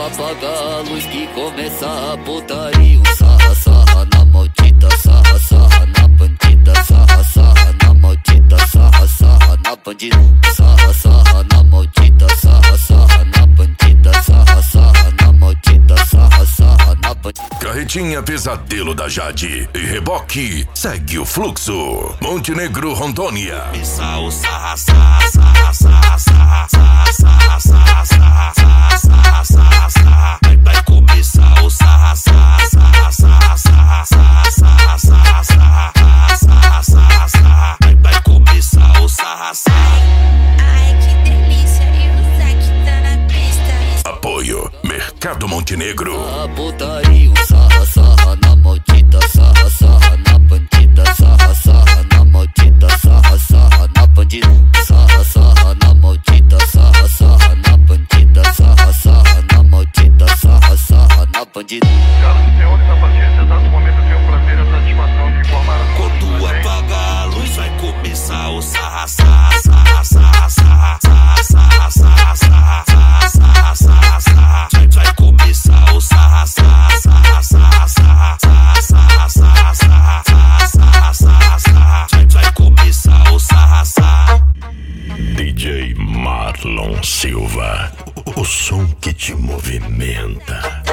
apagar a luz que começa a putaria. Sarra, sarra na maldita, sarra, sarra na bandida, sarra, sarra na maldita, sarra, sarra na bandida, sarra, sarra na maldita, sarra, sarra na bandida, sarra, sarra na maldita, sarra, sarra na bandida. Carretinha Pesadelo da Jade e Reboque segue o fluxo. Montenegro, Rondônia. Começar o sarra, sarra, sarra, sarra, sarra, sarra, sarra, sarra, sarra, sarra, sarra, sarra. Vai começar o sarra, sarra, sarra, sarra, sarra, sarra, sarra, sarra, sarra, sarra, sarra, sarra. Vai começar o sarra, sarra. Ai, que delícia, e o Zac tá na pista. Apoio Mercado Montenegro. A putaria, sarra, sarra na maldita, sarra, sarra na bandida, sarra, sarra na maldita, sarra, sarra na bandida, sarra, sarra na maldita, sarra, sarra na bandida, sarra, sarra na maldita, sarra, sarra na bandida. Senhoras e senhores, a partir desse exato momento eu tenho o prazer e a satisfação de informar a todos. Quando apagar a luz vai começar o sarra, sarra, sarra, sarra, sarra, sarra, sarra, sarra, sarra, sarra, sarra, sarra. Vai começar o sarra, sarra, sarra, sarra, sarra, sarra, sarra, sarra, sarra, sarra, sarra. Vai começar o sarra, sarra. DJ Marlon Silva, o som que te movimenta.